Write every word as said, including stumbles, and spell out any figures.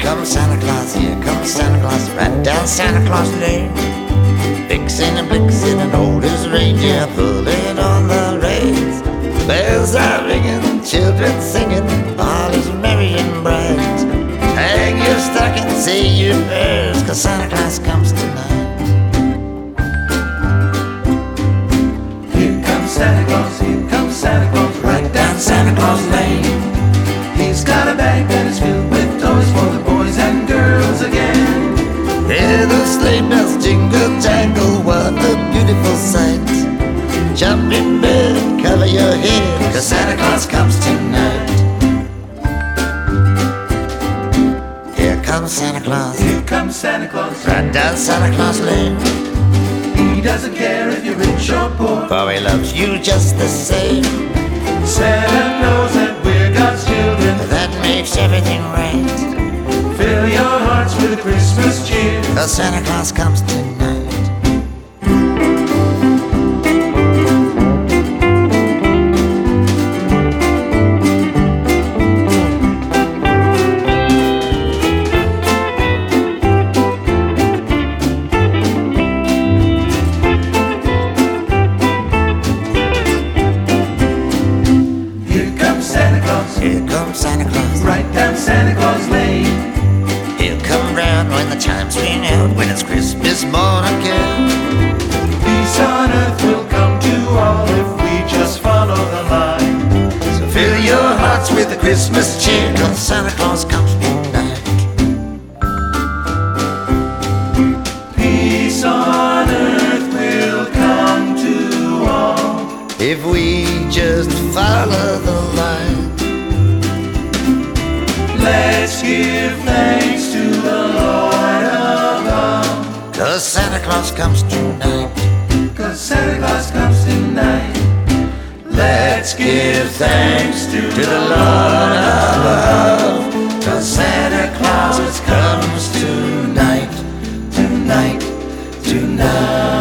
comes Santa Claus, here comes Santa Claus, right down Santa Claus Lane. Vixen and Blixen and old as reindeer pulling on the reins. Bells are ringing, children singing, all is merry and bright. Hang your stocking, say your prayers, 'cause Santa Claus comes tonight. Here comes Santa Claus, here comes Santa Claus, right down Santa Claus Lane. He's got a bag that is filled with toys for the boys and girls again. Hear the sleigh bells jingle jangle, what a beautiful sight. Jump in bed, cover your head, 'cause Santa Claus comes tonight. Here comes Santa Claus, Here comes Santa Claus, right down Santa Claus Lane. he doesn't care if you're rich or poor, For he loves you just the same. Santa knows that we're God's children. That makes everything right, Fill your hearts with a Christmas cheer, 'cause Santa Claus comes tonight. Here comes Santa Claus, Here comes Santa Claus, right down Santa Claus Lane. he'll come round when the chimes ring out, when it's Christmas morn again. Peace on earth will come to all if we just follow the line. So fill your hearts with the Christmas cheer, 'cause Santa Claus comes tonight. Peace on earth will come to all If we just follow the line. Let's give thanks to the Lord above, 'Cause Santa Claus comes tonight. 'cause Santa Claus comes tonight. Let's give thanks to the Lord above, 'cause Santa Claus comes tonight, tonight, tonight.